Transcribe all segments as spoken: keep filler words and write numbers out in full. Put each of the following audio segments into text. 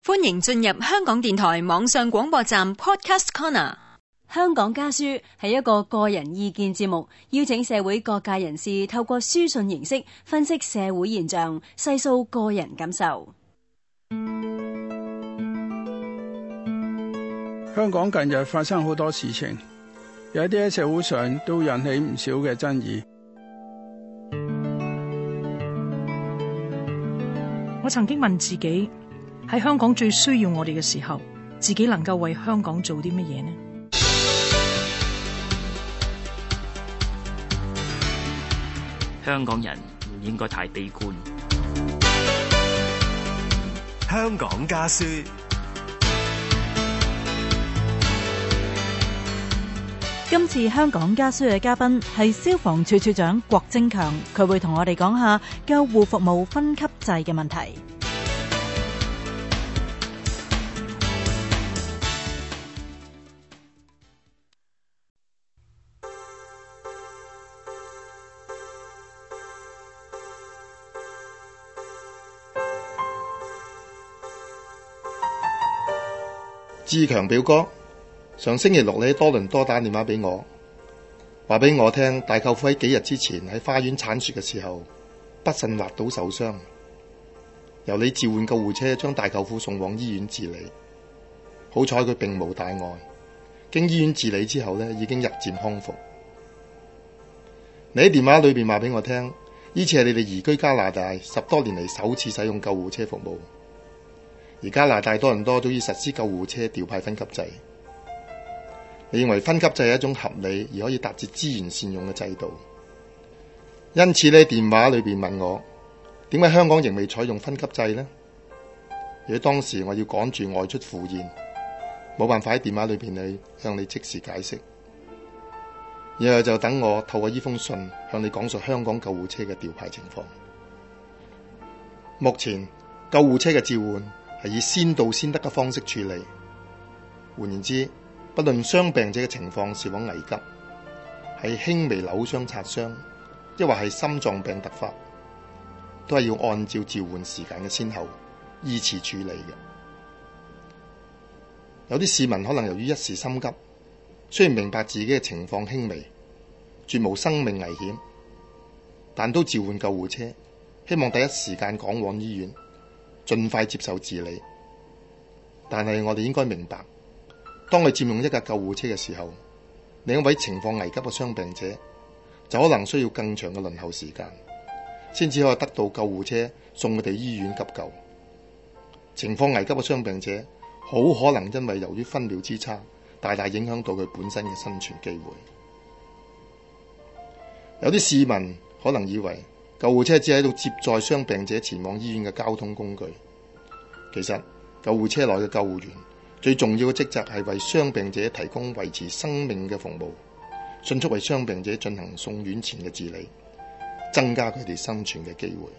歡迎進入香港電台網上廣播站 Podcast Corner。 香港家書係一個個人意見節目，邀請社會各界人士透過書信形式分析社會現象，細數個人感受。 香港近日發生好多事情，有一啲喺社會上都引起唔少嘅爭議。 我曾經問自己，喺香港最需要我哋嘅時候，自己能夠為香港做啲乜嘢呢？ 香港人唔應該太悲觀。 香港家書。 今次香港家書嘅嘉賓係消防處處長郭貞強，佢會同我哋講下救護服務分級制嘅問題。 志強表哥，上星期六你喺多倫多打電話俾我，話俾我聽大舅父喺幾日之前喺花園鏟雪嘅時候不慎滑倒受傷，由你召喚救護車將大舅父送往醫院治理。好彩佢並無大礙，經醫院治理之後呢已經日漸康復。你喺電話裏邊話俾我聽，呢次係你哋移居加拿大十多年嚟首次使用救護車服務。而加拿大多倫多早已實施救護車調派分級制，你認為分級制係一種合理而可以達至資源善用嘅制度，因此呢電話裏邊問我點解香港仍未採用分級制呢？如果當時我要趕住外出赴宴，冇辦法喺電話裏邊去向你即時解釋，然後就等我透過呢封信向你講述香港救護車嘅調派情況。目前救護車嘅召喚係以先到先得嘅方式處理，換言之，不論傷病者嘅情況是否危急，係輕微扭傷擦傷，抑或係心臟病突發，都係要按照召喚時間嘅先後依次處理嘅。有啲市民可能由於一時心急，雖然明白自己嘅情況輕微，絕無生命危險，但都召喚救護車，希望第一時間趕往醫院，盡快接受治理。但係我哋應該明白，當你佔用一架救護車嘅時候，另一位情況危急嘅傷病者就可能需要更長嘅輪候時間，先至可以得到救護車送佢哋醫院急救。情況危急嘅傷病者好可能因為由於分秒之差，大大影響到佢本身嘅生存機會。有啲市民可能以為救護車只係喺度接載傷病者前往醫院嘅交通工具，其實救護車內嘅救護員最重要嘅職責係為傷病者提供維持生命嘅服務，迅速為傷病者進行送院前嘅治理，增加佢哋生存嘅機會。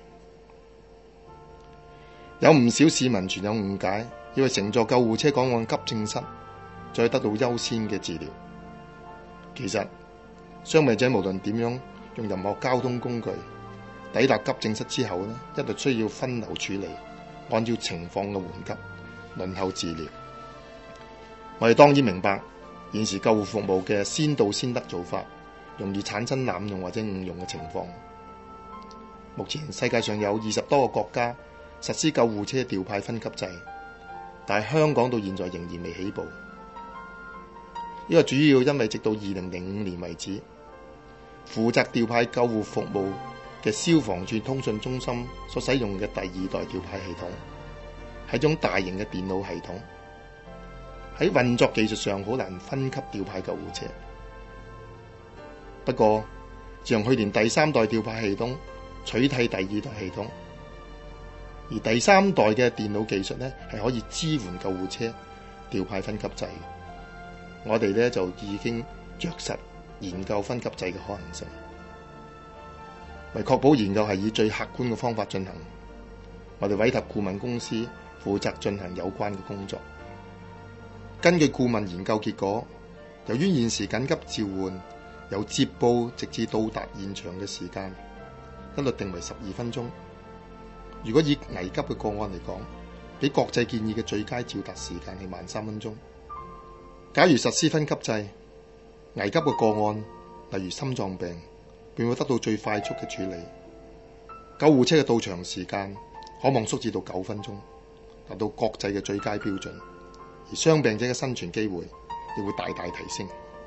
有唔少市民存有誤解，以為乘坐救護車趕往急症室，再得到優先嘅治療。其實傷病者無論點樣用任何交通工具抵達急症室之後呢，一律需要分流處理，按照情況嘅緩急輪候治療。我哋當然明白現時救護服務嘅先到先得做法，容易產生濫用或者誤用嘅情況。目前世界上有二十多個國家實施救護車調派分級制，但係香港到現在仍然未起步。呢個主要因為直到二零零五年為止，負責調派救護服務嘅消防處通訊中心所使用嘅第二代調派系統係一種大型嘅電腦系統，喺運作技術上好難分級調派救護車。不過自從去年第三代調派系統取替第二代系統，而第三代嘅電腦技術呢係可以支援救護車調派分級制，我哋呢就已經着實研究分級制嘅可能性。為確保研究係以最客觀嘅方法進行，我哋委託顧問公司負責進行有關嘅工作。根據顧問研究結果，由於現時緊急召喚由接報直至到達現場嘅時間一律定為十二分鐘，如果以危急嘅個案嚟講， 比國際建議嘅最佳召達時間係慢三分鐘。假如實施分級制，危急嘅個案，例如心臟病，便會得到最快速嘅處理。救護車嘅到場時間可望縮至到九分鐘，達到國際嘅最佳標準，而傷病者嘅生存機會亦會大大提升。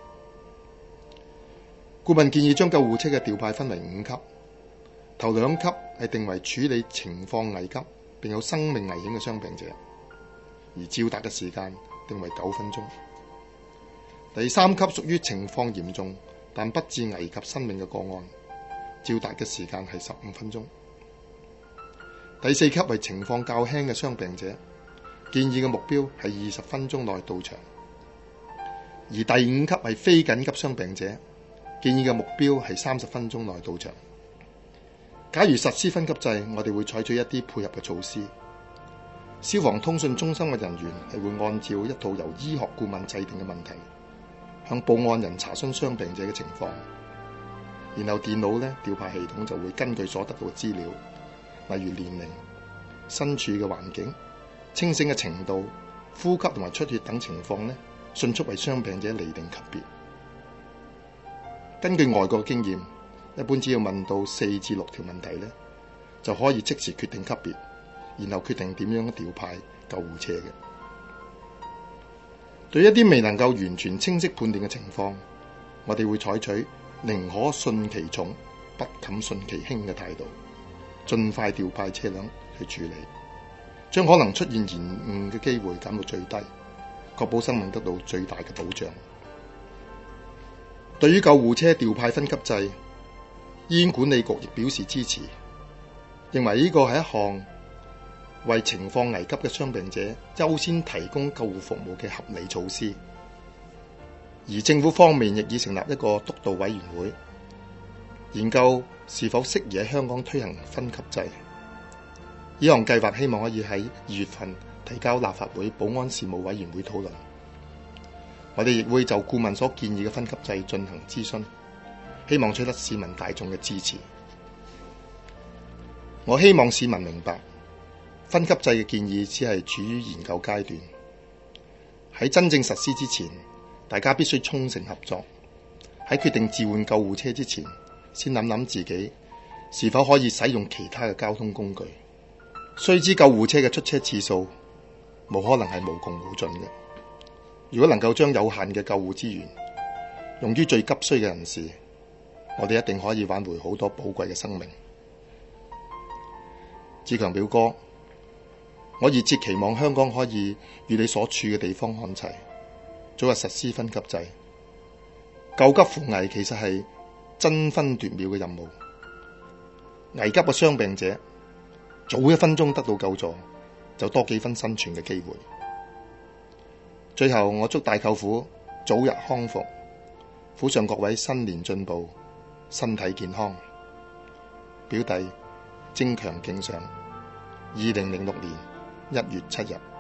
顧問建議將救護車嘅調派分為五級，頭兩級係定為處理情況危急並有生命危險嘅傷病者，而召達嘅時間定為九分鐘。第三級屬於情況嚴重但不致危及生命嘅個案，召達嘅時間係十五分鐘。第四級為情況較輕嘅傷病者，建議嘅目標係二十分鐘內到場。而第五級係非緊急傷病者，建議嘅目標係三十分鐘內到場。假如實施分級制，我哋會採取一啲配合嘅措施。消防通訊中心嘅人員係會按照一套由醫學顧問制定嘅問題，向報案人查詢傷病者嘅情況，然後電腦咧調派系統就會根據所得到嘅資料，例如年齡、身處嘅環境、清醒嘅程度、呼吸同埋出血等情況咧，迅速為傷病者釐定級別。根據外國嘅經驗，一般只要問到四至六條問題咧，就可以即時決定級別，然後決定點樣調派救護車嘅。對一啲未能夠完全清晰判定嘅情況，我哋會採取寧可信其重，不敢信其輕嘅態度，盡快調派車輛去處理，將可能出現延誤嘅機會減到最低，確保生命得到最大嘅保障。對於救護車調派分級制，醫院管理局亦表示支持，認為呢個係一項為情況危急嘅傷病者優先提供救護服務嘅合理措施。而政府方面亦已成立一個督導委員會，研究是否適宜喺香港推行分級制。呢項計劃希望可以喺二月份提交立法會保安事務委員會討論。我哋亦會就顧問所建議嘅分級制進行諮詢，希望取得市民大眾嘅支持。我希望市民明白，分級制嘅建議只係處於研究階段，喺真正實施之前，大家必須衷誠合作。喺決定召喚救護車之前，先諗諗自己是否可以使用其他嘅交通工具。須知救護車嘅出車次數冇可能係無窮無盡嘅。如果能夠將有限嘅救護資源用於最急需嘅人士，我哋一定可以挽回好多寶貴嘅生命。志強表哥，我熱切期望香港可以與你所處嘅地方看齊，早日實施分級制。救急扶危其實係爭分奪秒嘅任務，危急嘅傷病者早一分鐘得到救助，就多幾分生存嘅機會。最後，我祝大舅父早日康復，府上各位新年進步，身體健康。表弟精強敬上，二零零六年一月七日。